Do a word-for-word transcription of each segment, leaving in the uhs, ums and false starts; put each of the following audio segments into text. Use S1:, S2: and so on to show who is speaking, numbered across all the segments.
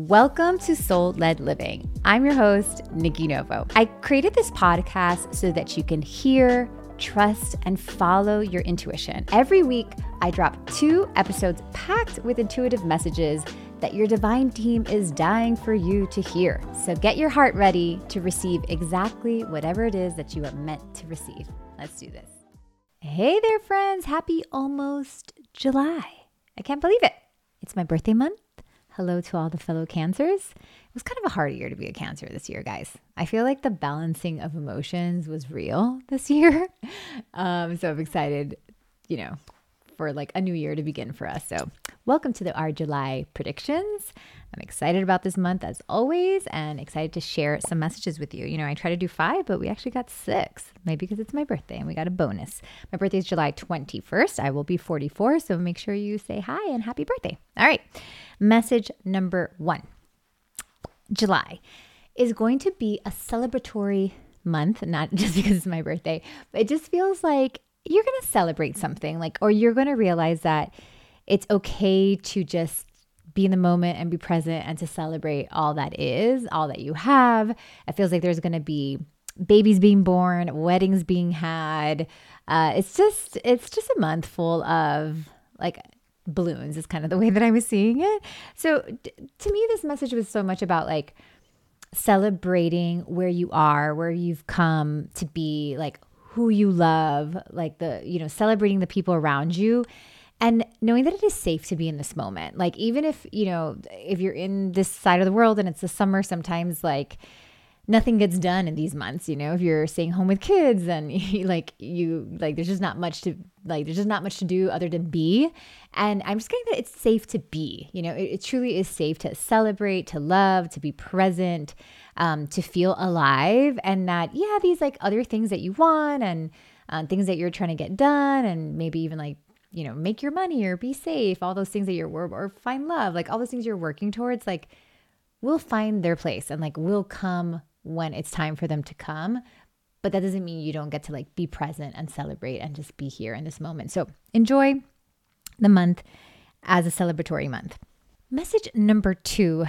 S1: Welcome to Soul Led Living. I'm your host, Nikki Novo. I created this podcast so that you can hear, trust, and follow your intuition. Every week, I drop two episodes packed with intuitive messages that your divine team is dying for you to hear. So get your heart ready to receive exactly whatever it is that you are meant to receive. Let's do this. Hey there, friends. Happy almost July. I can't believe it. It's my birthday month. Hello to all the fellow Cancers. It was kind of a hard year to be a Cancer this year, guys. I feel like the balancing of emotions was real this year. Um, so I'm excited, you know, for like a new year to begin for us. So welcome to the, our July predictions. I'm excited about this month as always and excited to share some messages with you. You know, I try to do five, but we actually got six, maybe because it's my birthday and we got a bonus. My birthday is July twenty-first. I will be forty-four. So make sure you say hi and happy birthday. All right. Message number one. July is going to be a celebratory month, not just because it's my birthday, but it just feels like you're going to celebrate something, like, or you're going to realize that it's okay to just be in the moment and be present and to celebrate all that is, all that you have. It feels like there's going to be babies being born, weddings being had. Uh, it's just, it's just a month full of like balloons is kind of the way that I was seeing it. So d- to me, this message was so much about like celebrating where you are, where you've come to be, like who you love, like the, you know, celebrating the people around you and knowing that it is safe to be in this moment. Like, even if, you know, if you're in this side of the world and it's the summer, sometimes like nothing gets done in these months, you know, if you're staying home with kids and like you, like, there's just not much to, like, there's just not much to do other than be. And I'm just getting that it's safe to be, you know, it, it truly is safe to celebrate, to love, to be present, um, to feel alive. And that, yeah, these like other things that you want and uh, things that you're trying to get done and maybe even like, you know, make your money or be safe, all those things that you're, or, or find love, like all those things you're working towards, like will find their place and like will come when it's time for them to come. But that doesn't mean you don't get to like be present and celebrate and just be here in this moment. So enjoy the month as a celebratory month. Message number two.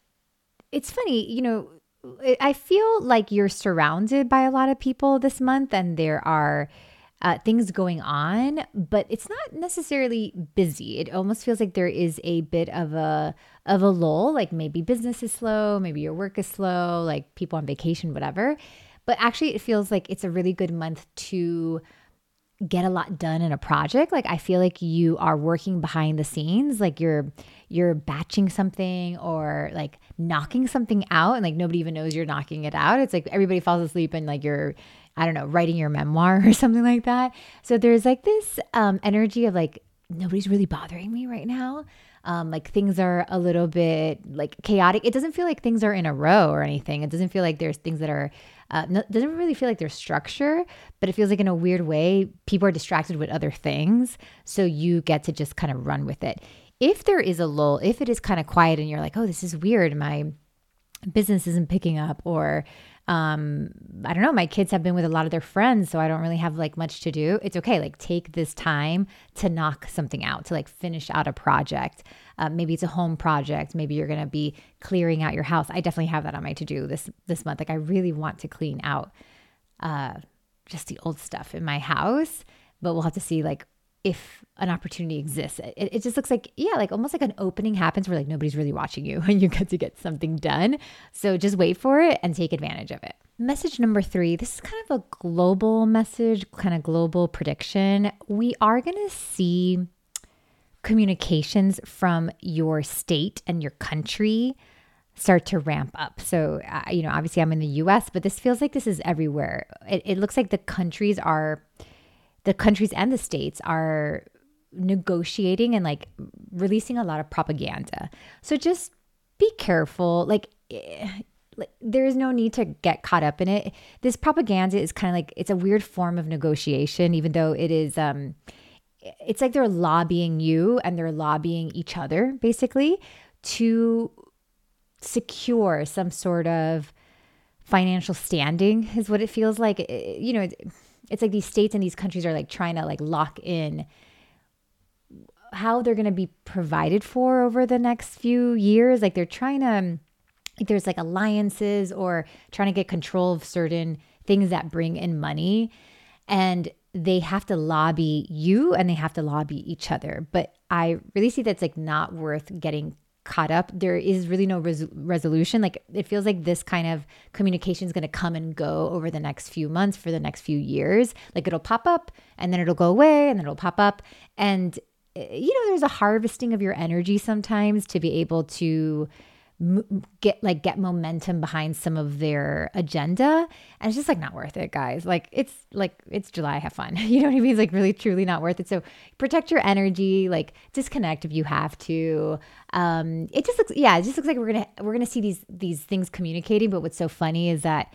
S1: It's funny, you know, I feel like you're surrounded by a lot of people this month and there are uh, things going on, but it's not necessarily busy. It almost feels like there is a bit of a of a lull, like maybe business is slow, maybe your work is slow, like people on vacation, whatever. But actually it feels like it's a really good month to get a lot done in a project. Like I feel like you are working behind the scenes, like you're you're batching something or like knocking something out and like nobody even knows you're knocking it out. It's like everybody falls asleep and like you're, I don't know, writing your memoir or something like that. So there's like this um, energy of like, nobody's really bothering me right now. Um, like things are a little bit like chaotic. It doesn't feel like things are in a row or anything. It doesn't feel like there's things that are, uh, no, doesn't really feel like there's structure, but it feels like in a weird way, people are distracted with other things. So you get to just kind of run with it. If there is a lull, if it is kind of quiet and you're like, oh, this is weird, my business isn't picking up, or um, I don't know, my kids have been with a lot of their friends, so I don't really have like much to do. It's okay. Like take this time to knock something out, to like finish out a project. Uh, maybe it's a home project. Maybe you're going to be clearing out your house. I definitely have that on my to-do this, this month. Like I really want to clean out uh, just the old stuff in my house, but we'll have to see like if an opportunity exists. It, it just looks like, yeah, like almost like an opening happens where like nobody's really watching you and you get to get something done. So just wait for it and take advantage of it. Message number three, this is kind of a global message, kind of global prediction. We are going to see communications from your state and your country start to ramp up. So, uh, you know, obviously I'm in the U S, but this feels like this is everywhere. It, it looks like the countries are the countries and the states are negotiating and like releasing a lot of propaganda. So just be careful. Like, eh, like there is no need to get caught up in it. This propaganda is kind of like, it's a weird form of negotiation, even though it is, um, it's like they're lobbying you and they're lobbying each other basically to secure some sort of financial standing is what it feels like. It, you know, it's like these states and these countries are like trying to like lock in how they're going to be provided for over the next few years. Like they're trying to, like there's like alliances or trying to get control of certain things that bring in money. And they have to lobby you and they have to lobby each other. But I really see that's like not worth getting caught up. There is really no res- resolution. Like it feels like this kind of communication is going to come and go over the next few months, for the next few years. Like it'll pop up and then it'll go away and then it'll pop up. And, you know, there's a harvesting of your energy sometimes to be able to get like get momentum behind some of their agenda, and it's just like not worth it, guys. Like it's like it's July, have fun. You know what I mean? It's like really truly not worth it. So protect your energy, like disconnect if you have to. Um, it just looks yeah, it just looks like we're gonna we're gonna see these these things communicating. But what's so funny is that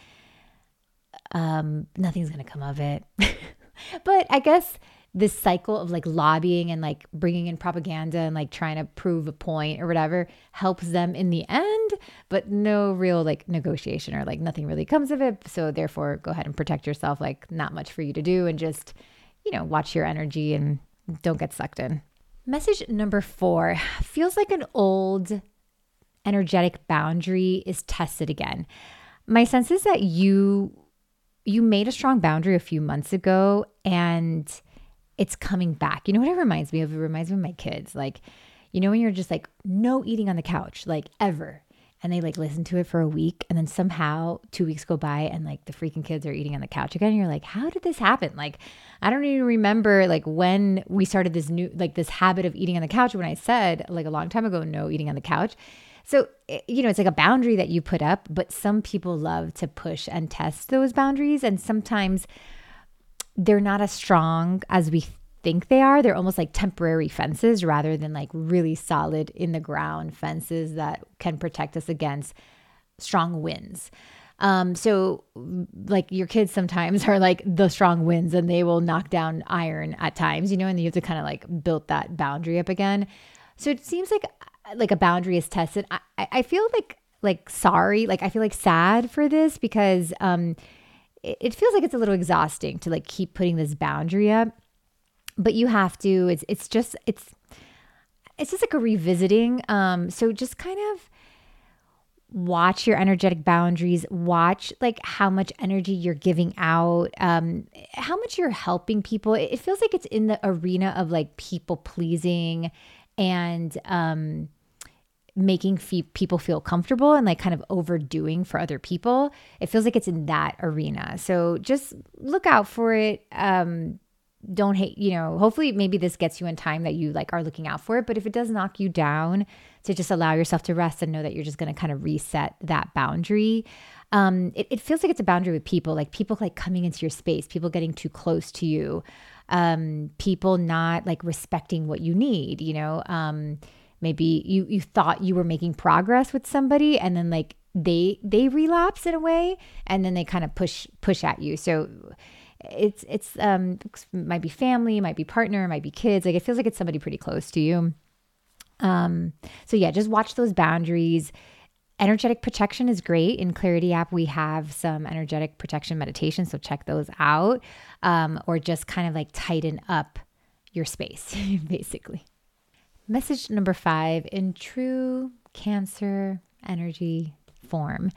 S1: um, nothing's gonna come of it. But I guess this cycle of like lobbying and like bringing in propaganda and like trying to prove a point or whatever helps them in the end, but no real like negotiation or like nothing really comes of it. So therefore go ahead and protect yourself. Like not much for you to do, and just, you know, watch your energy and don't get sucked in. Message number four feels like an old energetic boundary is tested again. My sense is that you, you made a strong boundary a few months ago and it's coming back. You know what it reminds me of? It reminds me of my kids. Like, you know, when you're just like, no eating on the couch, like ever. And they like listen to it for a week. And then somehow two weeks go by and like the freaking kids are eating on the couch again. And you're like, how did this happen? Like, I don't even remember like when we started this new, like this habit of eating on the couch, when I said like a long time ago, no eating on the couch. So, you know, it's like a boundary that you put up, but some people love to push and test those boundaries. And sometimes they're not as strong as we think they are. They're almost like temporary fences rather than like really solid in the ground fences that can protect us against strong winds. Um, so like your kids sometimes are like the strong winds and they will knock down iron at times, you know, and you have to kind of like build that boundary up again. So it seems like like a boundary is tested. I, I feel like like sorry, like I feel like sad for this because um it feels like it's a little exhausting to like keep putting this boundary up, but you have to, it's, it's just, it's, it's just like a revisiting. Um, so just kind of watch your energetic boundaries, watch like how much energy you're giving out, um, how much you're helping people. It, it feels like it's in the arena of like people pleasing and, um, making fe- people feel comfortable and like kind of overdoing for other people. It feels like it's in that arena. So just look out for it. Um, don't hate, you know, hopefully maybe this gets you in time that you like are looking out for it. But if it does knock you down, to just allow yourself to rest and know that you're just going to kind of reset that boundary. Um, it, it feels like it's a boundary with people, like people like coming into your space, people getting too close to you, um, people not like respecting what you need, you know, um, maybe you, you thought you were making progress with somebody and then like they, they relapse in a way and then they kind of push, push at you. So it's, it's, um, it might be family, might be partner, might be kids. Like it feels like it's somebody pretty close to you. Um, so yeah, just watch those boundaries. Energetic protection is great. In Clarity app, we have some energetic protection meditation. So check those out. Um, or just kind of like tighten up your space, basically. Message number five, in true Cancer energy form,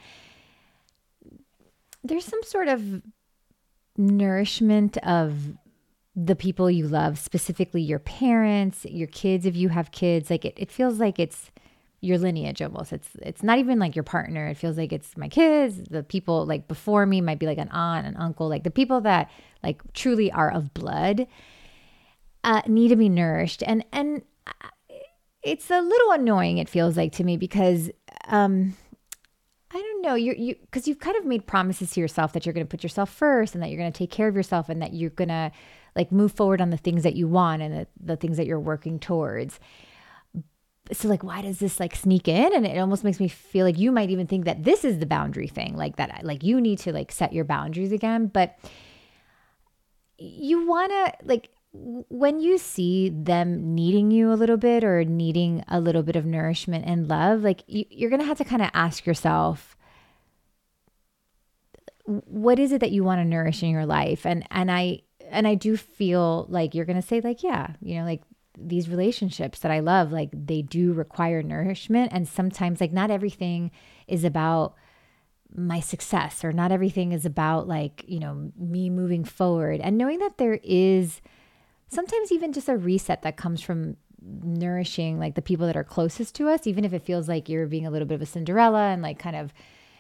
S1: there's some sort of nourishment of the people you love, specifically your parents, your kids, if you have kids. Like it, it feels like it's your lineage almost. It's it's not even like your partner. It feels like it's my kids, the people like before me might be like an aunt, an uncle, like the people that like truly are of blood uh, need to be nourished. And and it's a little annoying, it feels like to me, because um, I don't know, you're, you because you've kind of made promises to yourself that you're going to put yourself first and that you're going to take care of yourself and that you're going to like move forward on the things that you want and the, the things that you're working towards. So like, why does this like sneak in? And it almost makes me feel like you might even think that this is the boundary thing, like that, like you need to like set your boundaries again. But you want to like, when you see them needing you a little bit or needing a little bit of nourishment and love, like you, you're going to have to kind of ask yourself, what is it that you want to nourish in your life? And, and I, and I do feel like you're going to say like, yeah, you know, like these relationships that I love, like they do require nourishment. And sometimes like not everything is about my success, or not everything is about like, you know, me moving forward, and knowing that there is sometimes even just a reset that comes from nourishing like the people that are closest to us, even if it feels like you're being a little bit of a Cinderella and like kind of,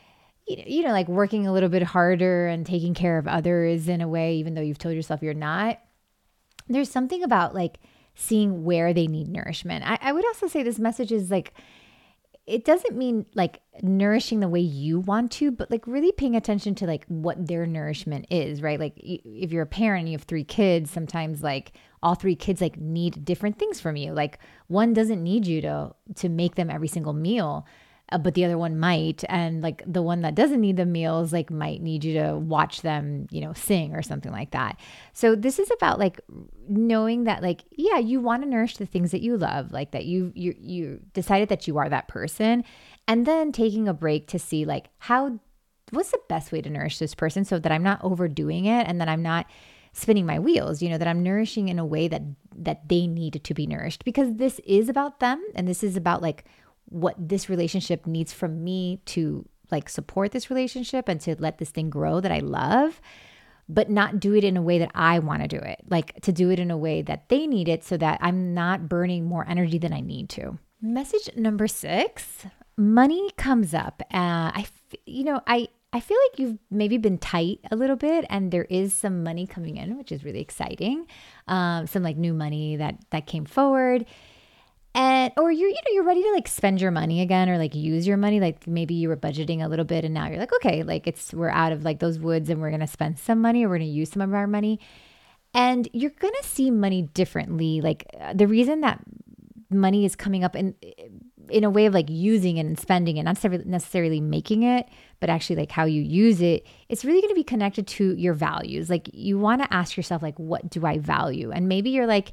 S1: you know, like working a little bit harder and taking care of others in a way, even though you've told yourself you're not. There's something about like seeing where they need nourishment. I, I would also say this message is like, it doesn't mean like nourishing the way you want to, but like really paying attention to like what their nourishment is, right? Like if you're a parent and you have three kids, sometimes like all three kids like need different things from you. Like one doesn't need you to, to make them every single meal, uh, but the other one might. And like the one that doesn't need the meals, like might need you to watch them, you know, sing or something like that. So this is about like knowing that like, yeah, you want to nourish the things that you love, like that you, you, you decided that you are that person, and then taking a break to see like how, what's the best way to nourish this person so that I'm not overdoing it and that I'm not spinning my wheels, you know, that I'm nourishing in a way that, that they need to be nourished, because this is about them. And this is about like what this relationship needs from me to like support this relationship and to let this thing grow that I love, but not do it in a way that I want to do it, like to do it in a way that they need it so that I'm not burning more energy than I need to. Message number six, money comes up. Uh, I, you know, I, I feel like you've maybe been tight a little bit, and there is some money coming in, which is really exciting. Um, some like new money that, that came forward. And, or you're, you know, you're ready to like spend your money again, or like use your money. Like maybe you were budgeting a little bit and now you're like, okay, like it's, we're out of like those woods and we're going to spend some money, or we're going to use some of our money. And you're going to see money differently. Like uh, the reason that money is coming up in, in a way of like using it and spending it, not necessarily making it, but actually like how you use it, it's really going to be connected to your values. Like you want to ask yourself, like, what do I value? And maybe you're like,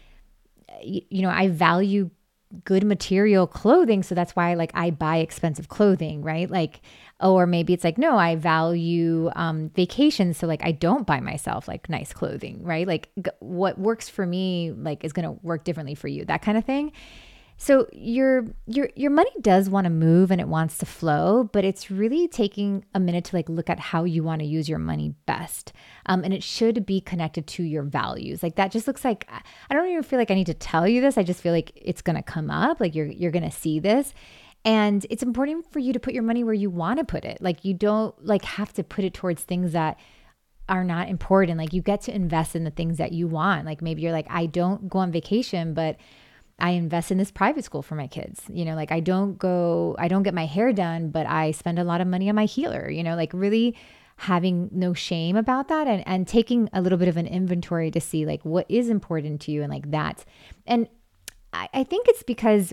S1: you know, I value good material clothing. So that's why like I buy expensive clothing, right? Like, or maybe it's like, no, I value um, vacations. So like, I don't buy myself like nice clothing, right? Like g- what works for me, like is going to work differently for you, that kind of thing. So your your your money does want to move and it wants to flow, but it's really taking a minute to like look at how you want to use your money best. Um, and it should be connected to your values. Like that just looks like, I don't even feel like I need to tell you this. I just feel like it's going to come up, like you're you're going to see this. And it's important for you to put your money where you want to put it. Like you don't like have to put it towards things that are not important. Like you get to invest in the things that you want. Like maybe you're like, I don't go on vacation, but I invest in this private school for my kids. You know, like I don't go, I don't get my hair done, but I spend a lot of money on my healer, you know, like really having no shame about that, and, and taking a little bit of an inventory to see like what is important to you and like that. And I, I think it's because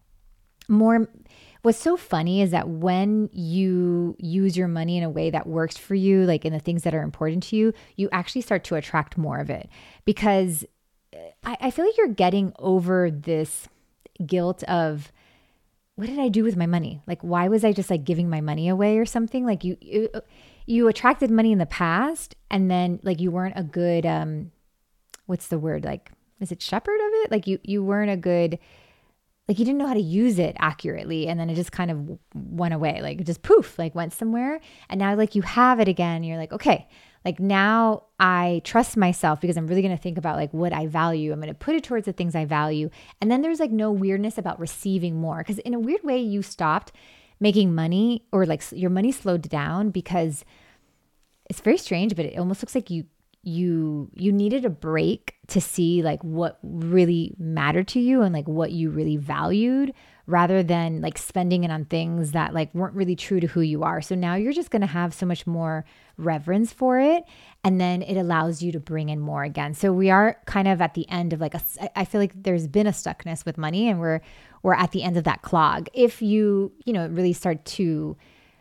S1: more, what's so funny is that when you use your money in a way that works for you, like in the things that are important to you, you actually start to attract more of it, because I, I feel like you're getting over this guilt of, what did I do with my money? Like, why was I just like giving my money away or something? Like you, you, you attracted money in the past, and then like you weren't a good, um, what's the word? Like, is it shepherd of it? Like you, you weren't a good, like you didn't know how to use it accurately. And then it just kind of went away. Like it just poof, like went somewhere. And now like you have it again. You're like, okay, like now I trust myself because I'm really going to think about like what I value. I'm going to put it towards the things I value. And then there's like no weirdness about receiving more. Because in a weird way, you stopped making money, or like your money slowed down, because it's very strange, but it almost looks like you you you needed a break to see like what really mattered to you and like what you really valued, rather than like spending it on things that like weren't really true to who you are. So now you're just going to have so much more reverence for it, and then it allows you to bring in more again. So we are kind of at the end of like a, I feel like there's been a stuckness with money, and we're we're at the end of that clog. If you, you know, really start to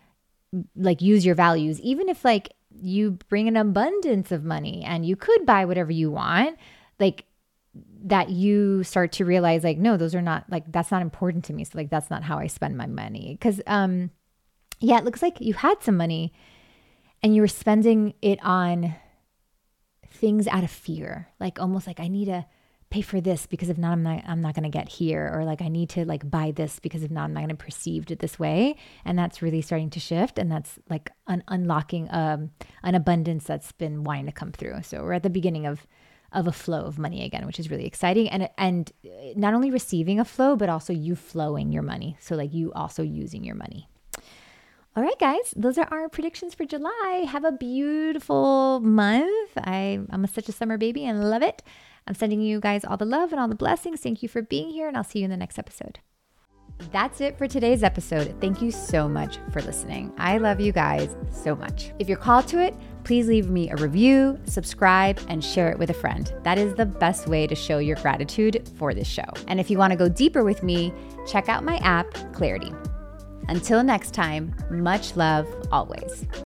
S1: like use your values, even if like you bring an abundance of money and you could buy whatever you want, like that you start to realize like, no, those are not like, that's not important to me. So like, that's not how I spend my money. Cause, um, yeah, it looks like you had some money and you were spending it on things out of fear, like almost like I need to pay for this because if not, I'm not, I'm not going to get here. Or like, I need to like buy this because if not, I'm not going to perceived it this way. And that's really starting to shift. And that's like un- unlocking um, an abundance that's been wanting to come through. So we're at the beginning of of a flow of money again, which is really exciting. And, and not only receiving a flow, but also you flowing your money. So like you also using your money. All right, guys, those are our predictions for July. Have a beautiful month. I, I'm a, such a summer baby and love it. I'm sending you guys all the love and all the blessings. Thank you for being here, and I'll see you in the next episode. That's it for today's episode. Thank you so much for listening. I love you guys so much. If you're called to it, please leave me a review, subscribe, and share it with a friend. That is the best way to show your gratitude for this show. And if you want to go deeper with me, check out my app, Clarity. Until next time, much love always.